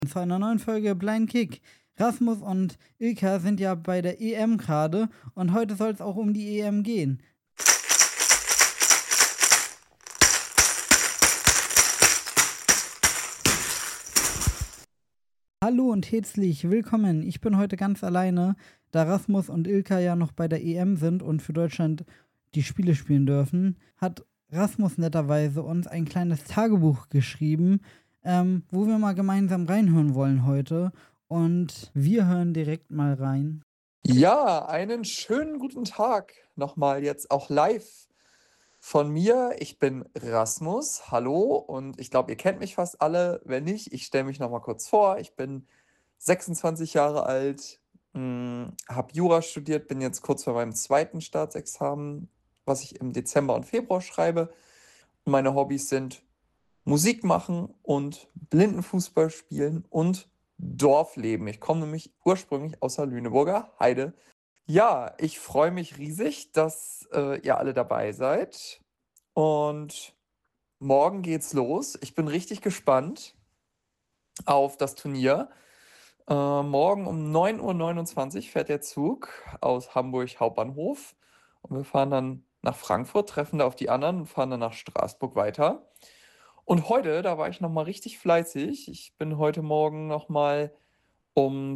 Zu einer neuen Folge Blind Kick. Rasmus und Ilka sind ja bei der EM gerade und heute soll es auch um die EM gehen. Hallo und herzlich willkommen. Ich bin heute ganz alleine, da Rasmus und Ilka ja noch bei der EM sind und für Deutschland die Spiele spielen dürfen, hat Rasmus netterweise uns ein kleines Tagebuch geschrieben, wo wir mal gemeinsam reinhören wollen heute. Und wir hören direkt mal rein. Ja, einen schönen guten Tag nochmal jetzt auch live von mir. Ich bin Rasmus, hallo, und ich glaube, ihr kennt mich fast alle. Wenn nicht, ich stelle mich nochmal kurz vor. Ich bin 26 Jahre alt, habe Jura studiert, bin jetzt kurz vor meinem zweiten Staatsexamen, was ich im Dezember und Februar schreibe. Und meine Hobbys sind Musik machen und Blindenfußball spielen und Dorfleben. Ich komme nämlich ursprünglich aus der Lüneburger Heide. Ja, ich freue mich riesig, dass ihr alle dabei seid. Und morgen geht's los. Ich bin richtig gespannt auf das Turnier. Morgen um 9:29 Uhr fährt der Zug aus Hamburg Hauptbahnhof. Und wir fahren dann nach Frankfurt, treffen da auf die anderen und fahren dann nach Straßburg weiter. Und heute, da war ich nochmal richtig fleißig. Ich bin heute Morgen nochmal um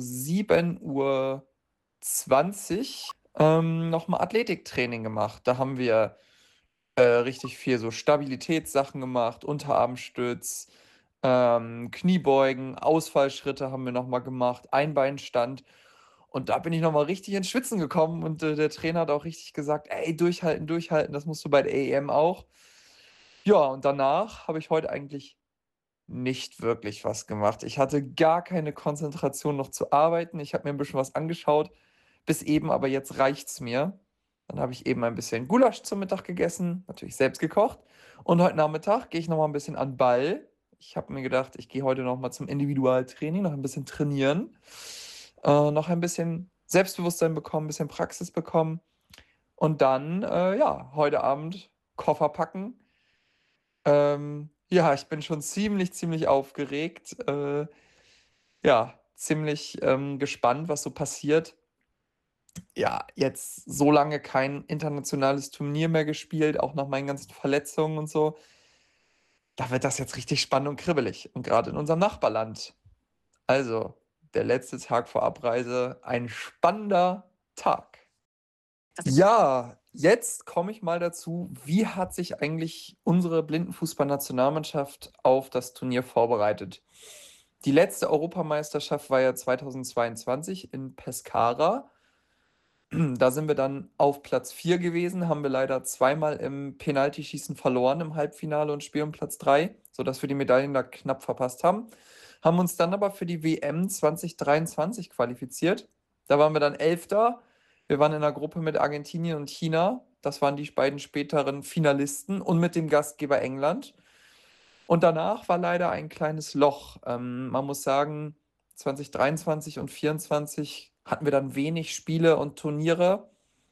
7:20 Uhr nochmal Athletiktraining gemacht. Da haben wir richtig viel so Stabilitätssachen gemacht, Unterarmstütz, Kniebeugen, Ausfallschritte haben wir nochmal gemacht, Einbeinstand. Und da bin ich nochmal richtig ins Schwitzen gekommen und der Trainer hat auch richtig gesagt, ey, durchhalten, durchhalten, das musst du bei der EM auch. Ja, und danach habe ich heute eigentlich nicht wirklich was gemacht. Ich hatte gar keine Konzentration noch zu arbeiten. Ich habe mir ein bisschen was angeschaut, bis eben, aber jetzt reicht's mir. Dann habe ich eben ein bisschen Gulasch zum Mittag gegessen, natürlich selbst gekocht. Und heute Nachmittag gehe ich noch mal ein bisschen an den Ball. Ich habe mir gedacht, ich gehe heute noch mal zum Individualtraining, noch ein bisschen trainieren, noch ein bisschen Selbstbewusstsein bekommen, ein bisschen Praxis bekommen. Und dann, ja, heute Abend Koffer packen. Ja, ich bin schon ziemlich aufgeregt. Ja, ziemlich gespannt, was so passiert. Ja, jetzt so lange kein internationales Turnier mehr gespielt, auch nach meinen ganzen Verletzungen und so. Da wird das jetzt richtig spannend und kribbelig. Und gerade in unserem Nachbarland. Also, der letzte Tag vor Abreise, ein spannender Tag. Ja, jetzt komme ich mal dazu, wie hat sich eigentlich unsere Blindenfußballnationalmannschaft auf das Turnier vorbereitet? Die letzte Europameisterschaft war ja 2022 in Pescara. Da sind wir dann auf Platz 4 gewesen, haben wir leider zweimal im Penaltyschießen verloren im Halbfinale und spielen Platz 3, sodass wir die Medaillen da knapp verpasst haben. Haben uns dann aber für die WM 2023 qualifiziert. Da waren wir dann Elfter. Wir waren in einer Gruppe mit Argentinien und China. Das waren die beiden späteren Finalisten und mit dem Gastgeber England. Und danach war leider ein kleines Loch. Man muss sagen, 2023 und 2024 hatten wir dann wenig Spiele und Turniere.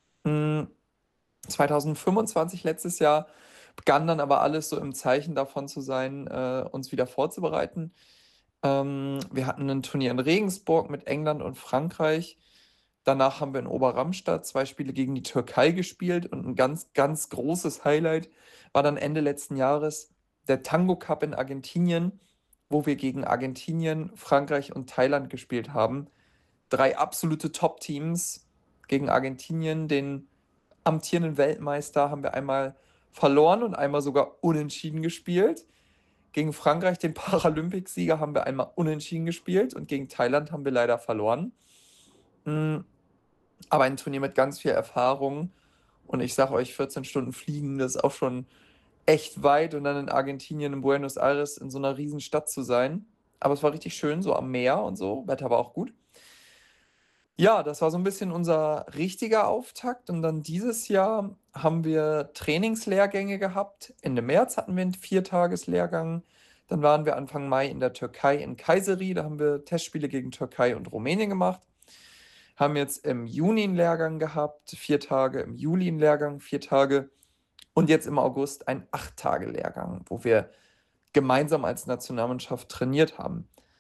2025, letztes Jahr, begann dann aber alles so im Zeichen davon zu sein, uns wieder vorzubereiten. Wir hatten ein Turnier in Regensburg mit England und Frankreich. Danach haben wir in Oberramstadt 2 Spiele gegen die Türkei gespielt und ein ganz großes Highlight war dann Ende letzten Jahres der Tango Cup in Argentinien, wo wir gegen Argentinien, Frankreich und Thailand gespielt haben. 3 absolute Top-Teams. Gegen Argentinien, den amtierenden Weltmeister, haben wir einmal verloren und einmal sogar unentschieden gespielt. Gegen Frankreich, den Paralympicsieger, haben wir einmal unentschieden gespielt und gegen Thailand haben wir leider verloren. Mm, Aber ein Turnier mit ganz viel Erfahrung und ich sage euch, 14 Stunden fliegen, das ist auch schon echt weit und dann in Argentinien, in Buenos Aires, in so einer riesen Stadt zu sein. Aber es war richtig schön, so am Meer und so, Wetter war auch gut. Ja, das war so ein bisschen unser richtiger Auftakt und dann dieses Jahr haben wir Trainingslehrgänge gehabt. Ende März hatten wir einen Viertageslehrgang. Dann waren wir Anfang Mai in der Türkei in Kayseri. Da haben wir Testspiele gegen Türkei und Rumänien gemacht. Haben jetzt im Juni einen Lehrgang gehabt, 4 Tage, im Juli einen Lehrgang, 4 Tage und jetzt im August einen 8 Tage Lehrgang, wo wir gemeinsam als Nationalmannschaft trainiert haben.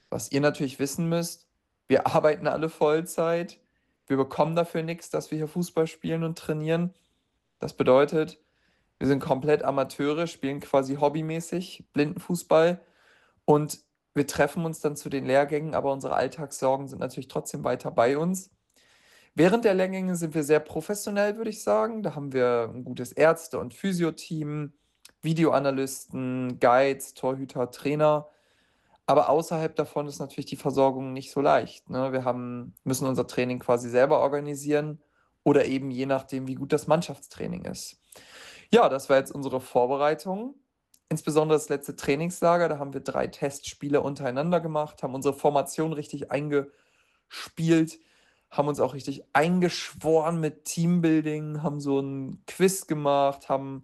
Was ihr natürlich wissen müsst, wir arbeiten alle Vollzeit. Wir bekommen dafür nichts, dass wir hier Fußball spielen und trainieren. Das bedeutet, wir sind komplett Amateure, spielen quasi hobbymäßig Blindenfußball und wir treffen uns dann zu den Lehrgängen, aber unsere Alltagssorgen sind natürlich trotzdem weiter bei uns. Während der Lehrgänge sind wir sehr professionell, würde ich sagen. Da haben wir ein gutes Ärzte- und Physio-Team, Videoanalysten, Guides, Torhüter, Trainer. Aber außerhalb davon ist natürlich die Versorgung nicht so leicht. Ne? Müssen unser Training quasi selber organisieren oder eben je nachdem, wie gut das Mannschaftstraining ist. Ja, das war jetzt unsere Vorbereitung. Insbesondere das letzte Trainingslager, da haben wir 3 Testspiele untereinander gemacht, haben unsere Formation richtig eingespielt, haben uns auch richtig eingeschworen mit Teambuilding, haben so ein Quiz gemacht, haben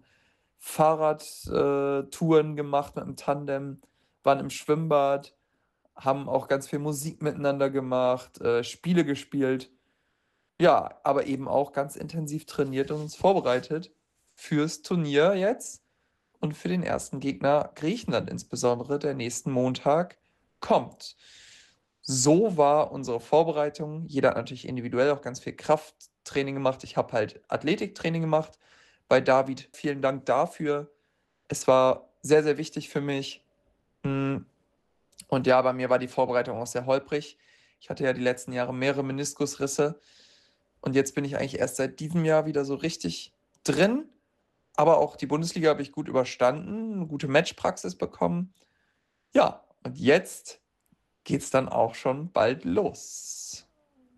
Fahrradtouren gemacht mit einem Tandem, waren im Schwimmbad, haben auch ganz viel Musik miteinander gemacht, Spiele gespielt. Ja, aber eben auch ganz intensiv trainiert und uns vorbereitet fürs Turnier jetzt und für den ersten Gegner Griechenland insbesondere, der nächsten Montag kommt. So war unsere Vorbereitung. Jeder hat natürlich individuell auch ganz viel Krafttraining gemacht. Ich habe halt Athletiktraining gemacht bei David. Vielen Dank dafür. Es war sehr, sehr wichtig für mich. Mm, Und ja, bei mir war die Vorbereitung auch sehr holprig. Ich hatte ja die letzten Jahre mehrere Meniskusrisse und jetzt bin ich eigentlich erst seit diesem Jahr wieder so richtig drin. Aber auch die Bundesliga habe ich gut überstanden, eine gute Matchpraxis bekommen. Ja, und jetzt geht es dann auch schon bald los.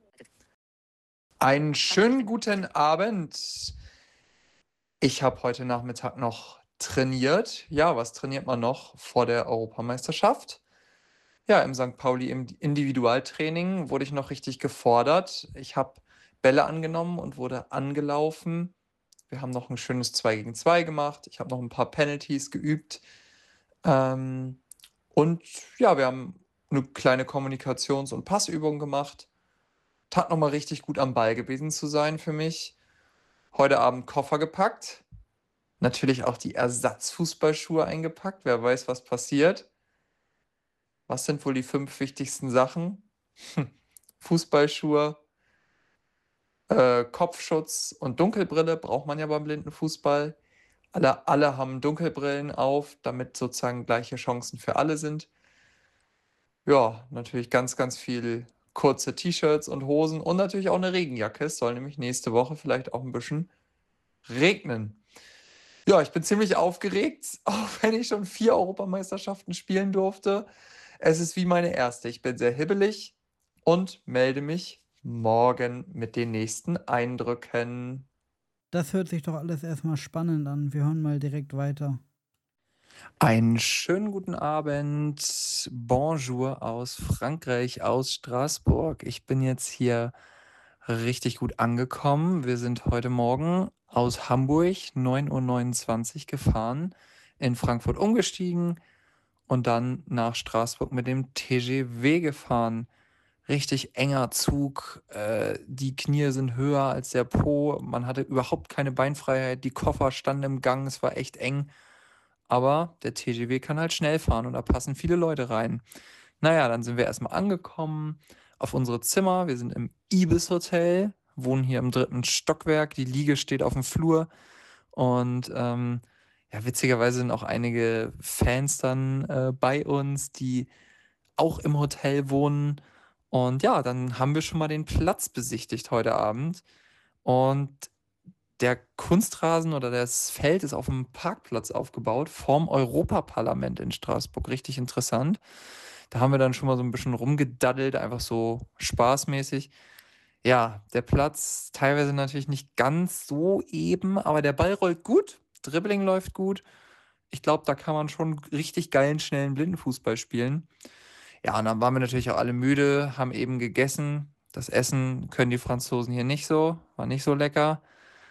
Einen schönen guten Abend. Ich habe heute Nachmittag noch trainiert. Ja, was trainiert man noch vor der Europameisterschaft? Ja, im St. Pauli im Individualtraining wurde ich noch richtig gefordert. Ich habe Bälle angenommen und wurde angelaufen. Wir haben noch ein schönes 2 gegen 2 gemacht. Ich habe noch ein paar Penalties geübt. Ähm, und ja, wir haben eine kleine Kommunikations- und Passübung gemacht. Tat nochmal richtig gut am Ball gewesen zu sein für mich. Heute Abend Koffer gepackt. Natürlich auch die Ersatzfußballschuhe eingepackt. Wer weiß, was passiert. Was sind wohl die 5 wichtigsten Sachen? Fußballschuhe, Kopfschutz und Dunkelbrille braucht man ja beim Blindenfußball. Alle haben Dunkelbrillen auf, damit sozusagen gleiche Chancen für alle sind. Ja, natürlich ganz, ganz viel kurze T-Shirts und Hosen und natürlich auch eine Regenjacke. Es soll nämlich nächste Woche vielleicht auch ein bisschen regnen. Ja, ich bin ziemlich aufgeregt, auch wenn ich schon 4 Europameisterschaften spielen durfte. Es ist wie meine erste. Ich bin sehr hibbelig und melde mich morgen mit den nächsten Eindrücken. Das hört sich doch alles erstmal spannend an. Wir hören mal direkt weiter. Einen schönen guten Abend. Bonjour aus Frankreich, aus Straßburg. Ich bin jetzt hier richtig gut angekommen. Wir sind heute Morgen aus Hamburg 9:29 Uhr gefahren, in Frankfurt umgestiegen und dann nach Straßburg mit dem TGV gefahren. Richtig enger Zug, die Knie sind höher als der Po, man hatte überhaupt keine Beinfreiheit, die Koffer standen im Gang, es war echt eng. Aber der TGV kann halt schnell fahren und da passen viele Leute rein. Naja, dann sind wir erstmal angekommen auf unsere Zimmer. Wir sind im Ibis Hotel, wohnen hier im 3. Stockwerk. Die Liege steht auf dem Flur. Und ja, witzigerweise sind auch einige Fans dann bei uns, die auch im Hotel wohnen. Und ja, dann haben wir schon mal den Platz besichtigt heute Abend. Und der Kunstrasen oder das Feld ist auf dem Parkplatz aufgebaut, vorm Europaparlament in Straßburg. Richtig interessant. Da haben wir dann schon mal so ein bisschen rumgedaddelt, einfach so spaßmäßig. Ja, der Platz teilweise natürlich nicht ganz so eben, aber der Ball rollt gut, Dribbling läuft gut. Ich glaube, da kann man schon richtig geilen, schnellen Blindenfußball spielen. Ja, und dann waren wir natürlich auch alle müde, haben eben gegessen. Das Essen können die Franzosen hier nicht so, war nicht so lecker.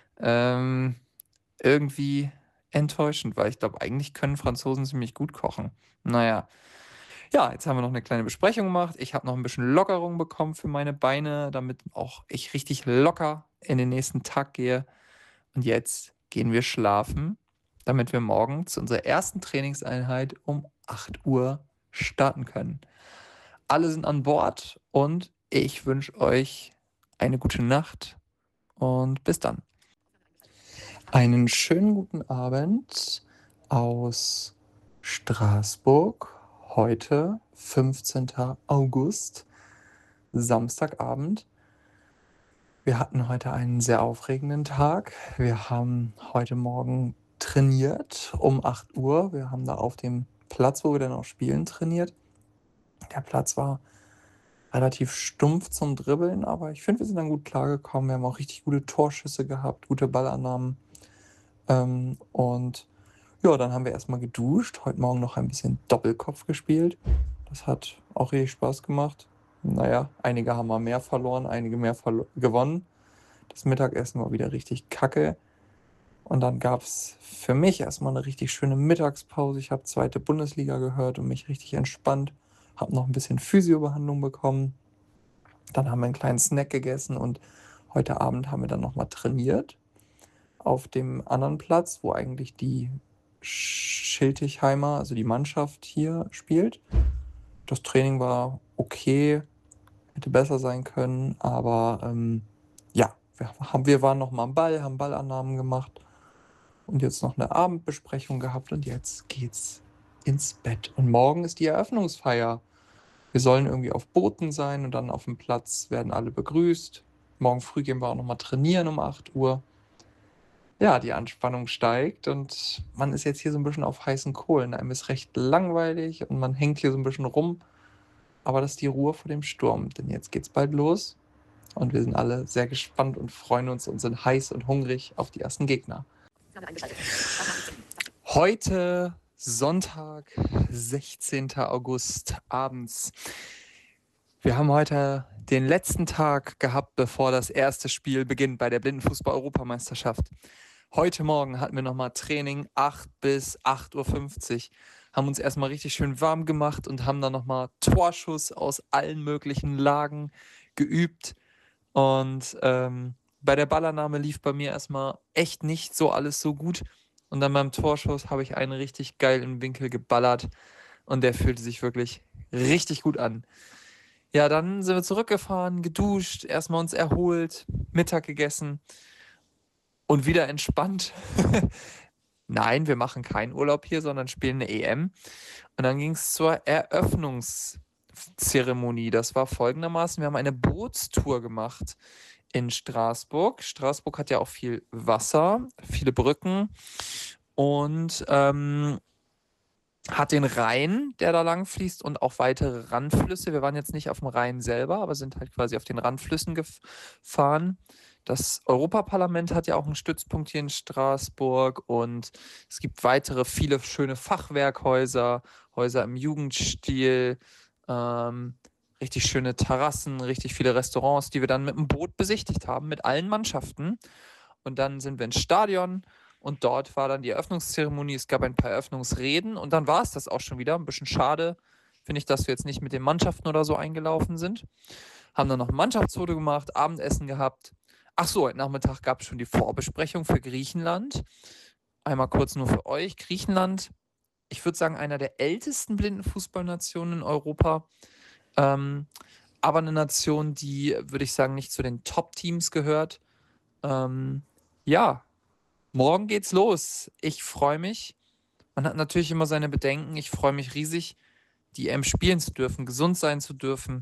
Ähm, irgendwie enttäuschend, weil ich glaube, eigentlich können Franzosen ziemlich gut kochen. Naja, ja, jetzt haben wir noch eine kleine Besprechung gemacht. Ich habe noch ein bisschen Lockerung bekommen für meine Beine, damit auch ich richtig locker in den nächsten Tag gehe. Und jetzt gehen wir schlafen, damit wir morgen zu unserer ersten Trainingseinheit um 8 Uhr starten können. alle sind an Bord und ich wünsche euch eine gute Nacht und bis dann. Einen schönen guten Abend aus Straßburg. Heute, 15. August, Samstagabend. Wir hatten heute einen sehr aufregenden Tag. Wir haben heute Morgen trainiert um 8 Uhr. Wir haben da auf dem Platz, wo wir dann auch spielen, trainiert. Der Platz war relativ stumpf zum Dribbeln, aber ich finde, wir sind dann gut klargekommen. Wir haben auch richtig gute Torschüsse gehabt, gute Ballannahmen. Und ja, dann haben wir erstmal geduscht. Heute Morgen noch ein bisschen Doppelkopf gespielt. Das hat auch richtig Spaß gemacht. Naja, einige haben mal mehr verloren, einige mehr gewonnen. Das Mittagessen war wieder richtig kacke. Und dann gab es für mich erstmal eine richtig schöne Mittagspause. Ich habe zweite Bundesliga gehört und mich richtig entspannt. Habe noch ein bisschen Physiobehandlung bekommen. Dann haben wir einen kleinen Snack gegessen und heute Abend haben wir dann nochmal trainiert auf dem anderen Platz, wo eigentlich die Schiltigheimer, also die Mannschaft hier spielt. Das Training war hätte besser sein können, aber ja, wir waren noch mal am Ball, haben Ballannahmen gemacht und jetzt noch eine Abendbesprechung gehabt und jetzt geht's ins Bett. Und morgen ist die Eröffnungsfeier. Wir sollen irgendwie auf Booten sein und dann auf dem Platz werden alle begrüßt. Morgen früh gehen wir auch noch mal trainieren um 8 Uhr. Ja, die Anspannung steigt und man ist jetzt hier so ein bisschen auf heißen Kohlen. Einem ist recht langweilig und man hängt hier so ein bisschen rum. Aber das ist die Ruhe vor dem Sturm, denn jetzt geht's bald los und wir sind alle sehr gespannt und freuen uns und sind heiß und hungrig auf die ersten Gegner. Heute Sonntag, 16. August abends. Wir haben heute den letzten Tag gehabt, bevor das erste Spiel beginnt bei der Blindenfußball-Europameisterschaft. Heute Morgen hatten wir nochmal Training 8 bis 8:50 Uhr, haben uns erstmal richtig schön warm gemacht und haben dann nochmal Torschuss aus allen möglichen Lagen geübt. Und bei der Ballannahme lief bei mir erstmal echt nicht so alles so gut. Und dann beim Torschuss habe ich einen richtig geilen Winkel geballert und der fühlte sich wirklich richtig gut an. Ja, dann sind wir zurückgefahren, geduscht, erstmal uns erholt, Mittag gegessen und wieder entspannt. Nein, wir machen keinen Urlaub hier, sondern spielen eine EM. Und dann ging es zur Eröffnungszeremonie. Das war folgendermaßen: Wir haben eine Bootstour gemacht in Straßburg. Straßburg hat ja auch viel Wasser, viele Brücken und hat den Rhein, der da lang fließt und auch weitere Randflüsse. Wir waren jetzt nicht auf dem Rhein selber, aber sind halt quasi auf den Randflüssen gefahren. Das Europaparlament hat ja auch einen Stützpunkt hier in Straßburg und es gibt weitere viele schöne Fachwerkhäuser, Häuser im Jugendstil, ähm, richtig schöne Terrassen, richtig viele Restaurants, die wir dann mit dem Boot besichtigt haben, mit allen Mannschaften. Und dann sind wir ins Stadion und dort war dann die Eröffnungszeremonie. Es gab ein paar Eröffnungsreden und dann war es das auch schon wieder. Ein bisschen schade, finde ich, dass wir jetzt nicht mit den Mannschaften oder so eingelaufen sind. Haben dann noch ein Mannschaftsfoto gemacht, Abendessen gehabt. Ach so, heute Nachmittag gab es schon die Vorbesprechung für Griechenland. Einmal kurz nur für euch. Griechenland, ich würde sagen, einer der ältesten Blindenfußballnationen in Europa. Aber eine Nation, die, würde ich sagen, nicht zu den Top-Teams gehört. Ja, morgen geht's los. Ich freue mich. Man hat natürlich immer seine Bedenken. Ich freue mich riesig, die EM spielen zu dürfen, gesund sein zu dürfen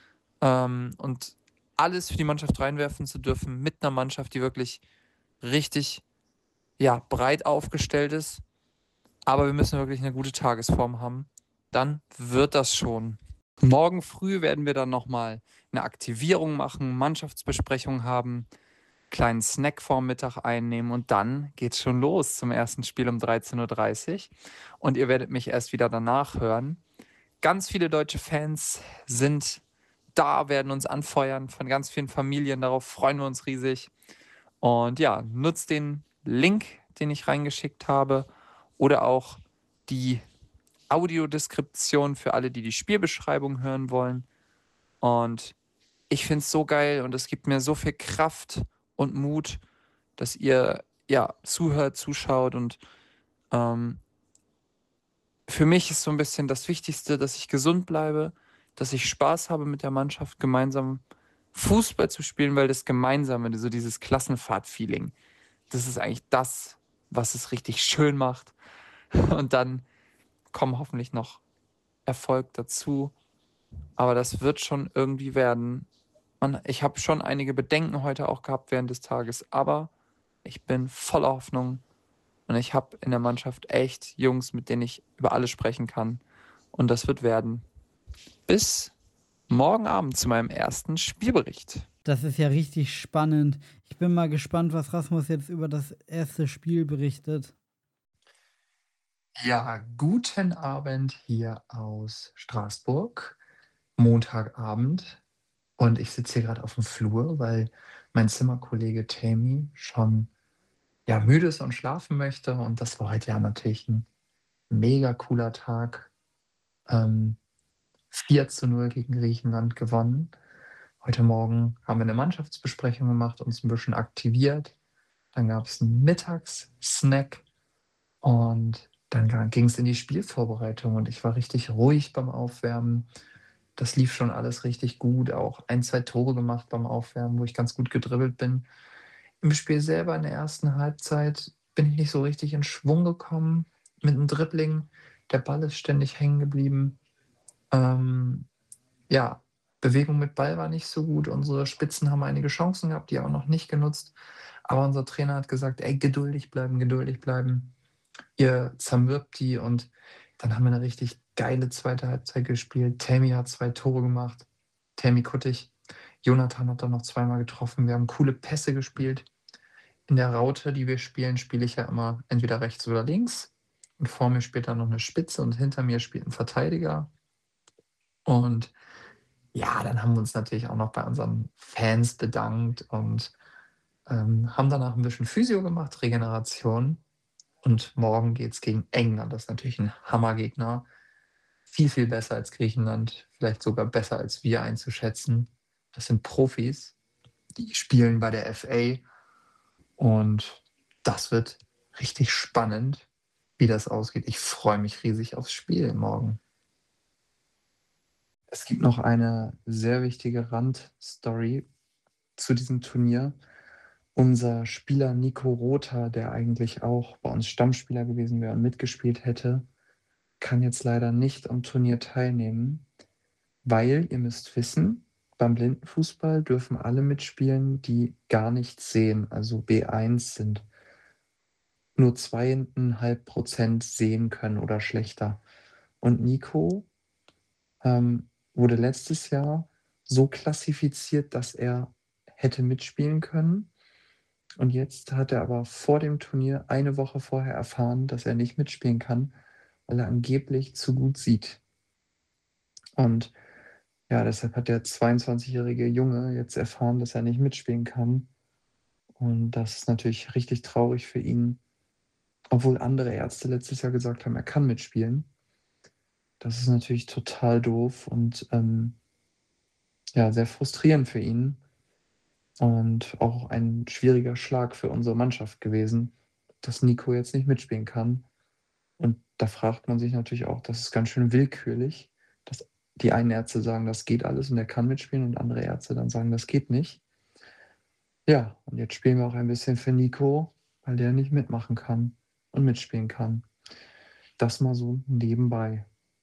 und alles für die Mannschaft reinwerfen zu dürfen mit einer Mannschaft, die wirklich richtig, ja, breit aufgestellt ist. Aber wir müssen wirklich eine gute Tagesform haben. Dann wird das schon. Morgen früh werden wir dann nochmal eine Aktivierung machen, Mannschaftsbesprechung haben, kleinen Snack vorm Mittag einnehmen und dann geht's schon los zum ersten Spiel um 13:30 Uhr. Und ihr werdet mich erst wieder danach hören. Ganz viele deutsche Fans sind da, werden uns anfeuern von ganz vielen Familien. Darauf freuen wir uns riesig. Und ja, nutzt den Link, den ich reingeschickt habe, oder auch die Audiodeskription für alle, die die Spielbeschreibung hören wollen. Und ich finde es so geil und es gibt mir so viel Kraft und Mut, dass ihr ja zuhört, zuschaut und ähm, für mich ist so ein bisschen das Wichtigste, dass ich gesund bleibe, dass ich Spaß habe, mit der Mannschaft gemeinsam Fußball zu spielen, weil das Gemeinsame, so dieses Klassenfahrt-Feeling, das ist eigentlich das, was es richtig schön macht. Und dann kommen hoffentlich noch Erfolg dazu. Aber das wird schon irgendwie werden. Ich habe schon einige Bedenken heute auch gehabt während des Tages, aber ich bin voller Hoffnung und ich habe in der Mannschaft echt Jungs, mit denen ich über alles sprechen kann. Und das wird werden. Bis morgen Abend zu meinem ersten Spielbericht. Das ist ja richtig spannend. Ich bin mal gespannt, was Rasmus jetzt über das erste Spiel berichtet. Ja, guten Abend hier aus Straßburg, Montagabend. Und ich sitze hier gerade auf dem Flur, weil mein Zimmerkollege Tammy schon müde ist und schlafen möchte. Und das war heute ja natürlich ein mega cooler Tag. 4:0 gegen Griechenland gewonnen. Heute Morgen haben wir eine Mannschaftsbesprechung gemacht, uns ein bisschen aktiviert. Dann gab es einen Mittagssnack und dann ging es in die Spielvorbereitung und ich war richtig ruhig beim Aufwärmen. Das lief schon alles richtig gut, auch 1, 2 Tore gemacht beim Aufwärmen, wo ich ganz gut gedribbelt bin. Im Spiel selber in der ersten Halbzeit bin ich nicht so richtig in Schwung gekommen mit dem Dribbling. Der Ball ist ständig hängen geblieben. Ja, Bewegung mit Ball war nicht so gut. Unsere Spitzen haben einige Chancen gehabt, die auch noch nicht genutzt. Aber unser Trainer hat gesagt: „Ey, geduldig bleiben, geduldig bleiben. Ihr zermürbt die." Und dann haben wir eine richtig geile zweite Halbzeit gespielt. Tammy hat 2 Tore gemacht. Tammy Kuttig. Jonathan hat dann noch zweimal getroffen. Wir haben coole Pässe gespielt. In der Raute, die wir spielen, spiele ich ja immer entweder rechts oder links. Und vor mir spielt dann noch eine Spitze und hinter mir spielt ein Verteidiger. Und ja, dann haben wir uns natürlich auch noch bei unseren Fans bedankt und haben danach ein bisschen Physio gemacht, Regeneration. Und morgen geht es gegen England. Das ist natürlich ein Hammergegner. Viel, viel besser als Griechenland, vielleicht sogar besser als wir einzuschätzen. Das sind Profis, die spielen bei der FA und das wird richtig spannend, wie das ausgeht. Ich freue mich riesig aufs Spiel morgen. Es gibt noch eine sehr wichtige Randstory zu diesem Turnier. Unser Spieler Nico Rother, der eigentlich auch bei uns Stammspieler gewesen wäre und mitgespielt hätte, kann jetzt leider nicht am Turnier teilnehmen, weil ihr müsst wissen, beim Blindenfußball dürfen alle mitspielen, die gar nichts sehen, also B1 sind, nur 2,5% sehen können oder schlechter. Und Nico wurde letztes Jahr so klassifiziert, dass er hätte mitspielen können. Und jetzt hat er aber vor dem Turnier eine Woche vorher erfahren, dass er nicht mitspielen kann, weil er angeblich zu gut sieht. Und ja, deshalb hat der 22-jährige Junge jetzt erfahren, dass er nicht mitspielen kann. Und das ist natürlich richtig traurig für ihn, obwohl andere Ärzte letztes Jahr gesagt haben, er kann mitspielen. Das ist natürlich total doof und ja, sehr frustrierend für ihn und auch ein schwieriger Schlag für unsere Mannschaft gewesen, dass Nico jetzt nicht mitspielen kann. Und da fragt man sich natürlich auch, das ist ganz schön willkürlich, dass die einen Ärzte sagen, das geht alles und er kann mitspielen und andere Ärzte dann sagen, das geht nicht. Ja, und jetzt spielen wir auch ein bisschen für Nico, weil der nicht mitmachen kann und mitspielen kann. Das mal so nebenbei.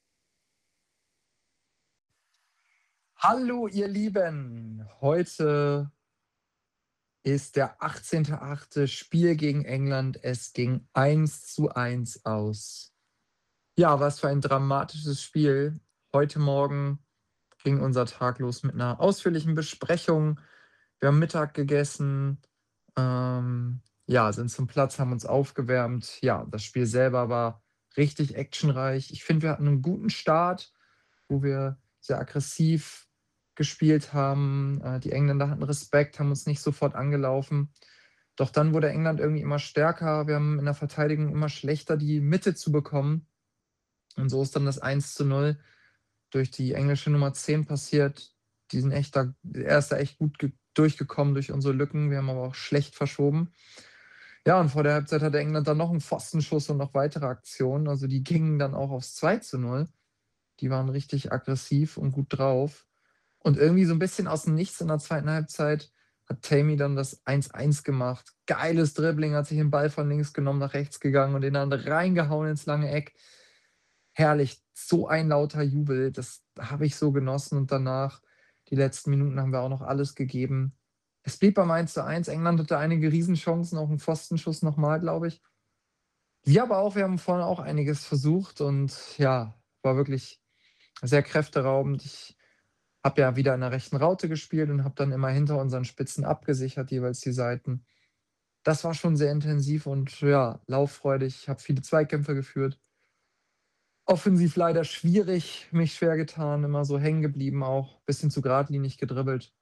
Hallo, ihr Lieben! Heute ist der 18.8. Spiel gegen England. Es ging 1:1 aus. Ja, was für ein dramatisches Spiel. Heute Morgen ging unser Tag los mit einer ausführlichen Besprechung. Wir haben Mittag gegessen, ja, sind zum Platz, haben uns aufgewärmt. Ja, das Spiel selber war richtig actionreich. Ich finde, wir hatten einen guten Start, wo wir sehr aggressiv gespielt haben. Die Engländer hatten Respekt, haben uns nicht sofort angelaufen. Doch dann wurde England irgendwie immer stärker. Wir haben in der Verteidigung immer schlechter, die Mitte zu bekommen. Und so ist dann das 1:0 durch die englische Nummer 10 passiert. Er ist da echt gut durchgekommen durch unsere Lücken. Wir haben aber auch schlecht verschoben. Ja, und vor der Halbzeit hatte England dann noch einen Pfostenschuss und noch weitere Aktionen. Also die gingen dann auch aufs 2:0. Die waren richtig aggressiv und gut drauf. Und irgendwie so ein bisschen aus dem Nichts in der zweiten Halbzeit hat Tammy dann das 1:1 gemacht. Geiles Dribbling, hat sich den Ball von links genommen, nach rechts gegangen und den dann reingehauen ins lange Eck. Herrlich, so ein lauter Jubel, das habe ich so genossen und danach, die letzten Minuten haben wir auch noch alles gegeben. Es blieb beim 1:1. England hatte einige Riesenchancen, auch 'n Pfostenschuss nochmal, glaube ich. Wir aber auch, wir haben vorne auch einiges versucht und ja, war wirklich sehr kräfteraubend. Ich habe ja wieder in der rechten Raute gespielt und habe dann immer hinter unseren Spitzen abgesichert, jeweils die Seiten. Das war schon sehr intensiv und ja, lauffreudig. Ich habe viele Zweikämpfe geführt. Offensiv leider schwierig, mich schwer getan, immer so hängen geblieben auch, bisschen zu geradlinig gedribbelt.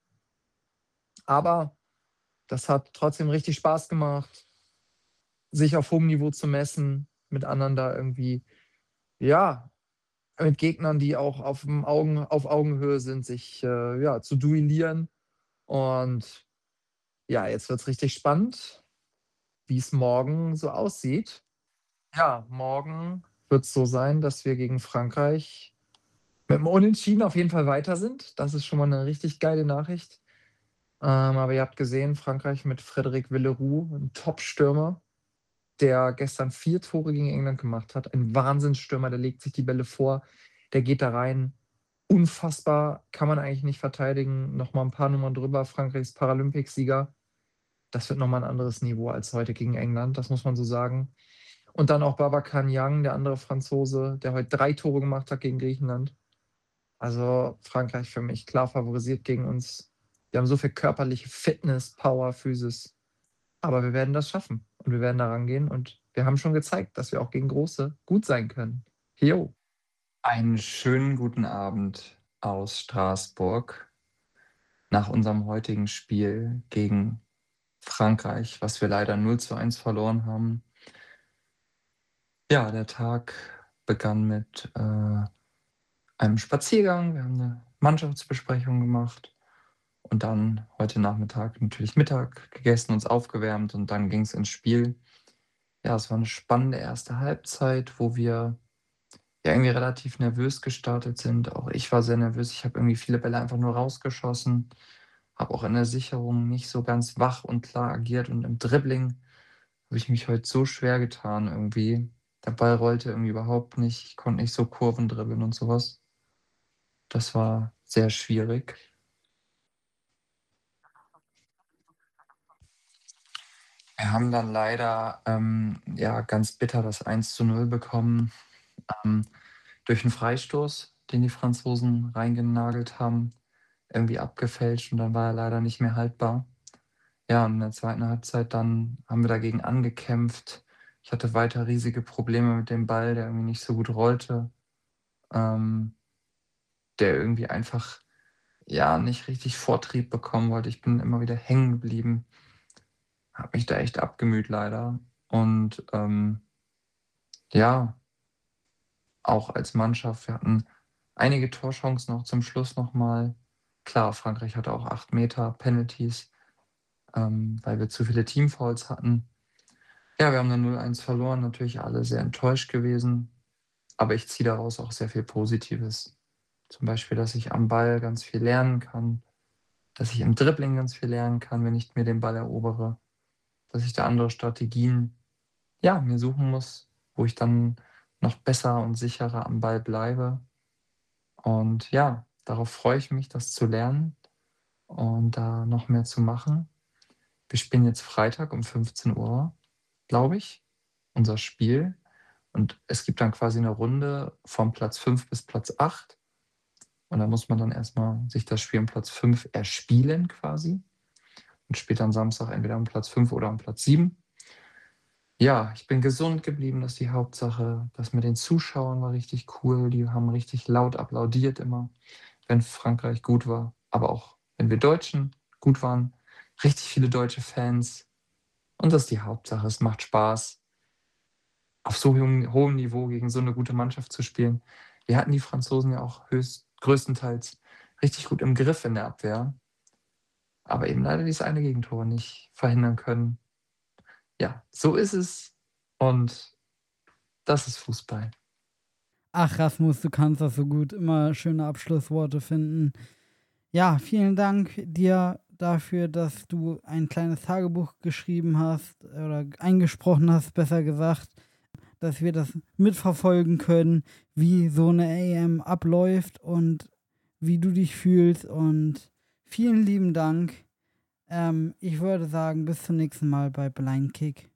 Aber das hat trotzdem richtig Spaß gemacht, sich auf hohem Niveau zu messen, mit anderen da irgendwie, ja, mit Gegnern, die auch auf Augenhöhe sind, sich, ja, zu duellieren. Und ja, jetzt wird's richtig spannend, wie es morgen so aussieht. Ja, morgen wird es so sein, dass wir gegen Frankreich mit 'm Unentschieden auf jeden Fall weiter sind. Das ist schon mal eine richtig geile Nachricht. Aber ihr habt gesehen, Frankreich mit Frédéric Villeroux, 'n Top-Stürmer, der gestern 4 Tore gegen England gemacht hat. Ein Wahnsinnsstürmer, der legt sich die Bälle vor, der geht da rein. Unfassbar, kann man eigentlich nicht verteidigen. Noch mal 'n paar Nummern drüber, Frankreichs Paralympicsieger. Das wird noch mal 'n anderes Niveau als heute gegen England, das muss man so sagen. Und dann auch Babacar Niang, der andere Franzose, der heute 3 Tore gemacht hat gegen Griechenland. Also, Frankreich für mich klar favorisiert gegen uns. Wir haben so viel körperliche Fitness, Power, Physis, aber wir werden das schaffen und wir werden da rangehen und wir haben schon gezeigt, dass wir auch gegen Große gut sein können. Jo. Einen schönen guten Abend aus Straßburg nach unserem heutigen Spiel gegen Frankreich, was wir leider 0:1 verloren haben. Ja, der Tag begann mit, einem Spaziergang. Wir haben 'ne Mannschaftsbesprechung gemacht und dann heute Nachmittag natürlich Mittag gegessen, uns aufgewärmt und dann ging's ins Spiel. Ja, es war 'ne spannende erste Halbzeit, wo wir ja irgendwie relativ nervös gestartet sind. Auch ich war sehr nervös. Ich habe irgendwie viele Bälle einfach nur rausgeschossen, habe auch in der Sicherung nicht so ganz wach und klar agiert und im Dribbling habe ich mich heute so schwer getan irgendwie. Der Ball rollte irgendwie überhaupt nicht. Ich konnte nicht so Kurven dribbeln und sowas. Das war sehr schwierig. Wir haben dann leider, ja, ganz bitter das 1:0 bekommen, ähm, durch 'n Freistoß, den die Franzosen reingenagelt haben, irgendwie abgefälscht und dann war er leider nicht mehr haltbar. Ja, und in der zweiten Halbzeit dann haben wir dagegen angekämpft. Ich hatte weiter riesige Probleme mit dem Ball, der irgendwie nicht so gut rollte, ähm, der irgendwie einfach, ja, nicht richtig Vortrieb bekommen wollte. Ich bin immer wieder hängen geblieben, habe mich da echt abgemüht leider. Und, ja, auch als Mannschaft, wir hatten einige Torchancen auch zum Schluss noch mal. Klar, Frankreich hatte auch 8 Meter Penalties, weil wir zu viele Teamfouls hatten. Ja, wir haben dann 0:1 verloren, natürlich alle sehr enttäuscht gewesen, aber ich ziehe daraus auch sehr viel Positives. Zum Beispiel, dass ich am Ball ganz viel lernen kann, dass ich im Dribbling ganz viel lernen kann, wenn ich mir den Ball erobere, dass ich da andere Strategien, ja, mir suchen muss, wo ich dann noch besser und sicherer am Ball bleibe. Und ja, darauf freue ich mich, das zu lernen und da noch mehr zu machen. Wir spielen jetzt Freitag um 15 Uhr, glaube ich, unser Spiel. Und es gibt dann quasi eine Runde vom Platz 5 bis Platz 8. Und da muss man dann erstmal sich das Spiel um Platz 5 erspielen quasi und spielt dann Samstag entweder um Platz 5 oder um Platz 7. Ja, ich bin gesund geblieben, das ist die Hauptsache. Das mit den Zuschauern war richtig cool. Die haben richtig laut applaudiert immer, wenn Frankreich gut war, aber auch wenn wir Deutschen gut waren. Richtig viele deutsche Fans. Und das ist die Hauptsache. Es macht Spaß, auf so hohem Niveau gegen so eine gute Mannschaft zu spielen. Wir hatten die Franzosen ja auch größtenteils richtig gut im Griff in der Abwehr, aber eben leider dieses eine Gegentor nicht verhindern können. Ja, so ist es und das ist Fußball. Ach, Rasmus, du kannst das so gut. Immer schöne Abschlussworte finden. Ja, vielen Dank dir dafür, dass du ein kleines Tagebuch geschrieben hast oder eingesprochen hast, besser gesagt, dass wir das mitverfolgen können, wie so eine AM abläuft und wie du dich fühlst. Und vielen lieben Dank. Ich würde sagen, bis zum nächsten Mal bei Blind Kick.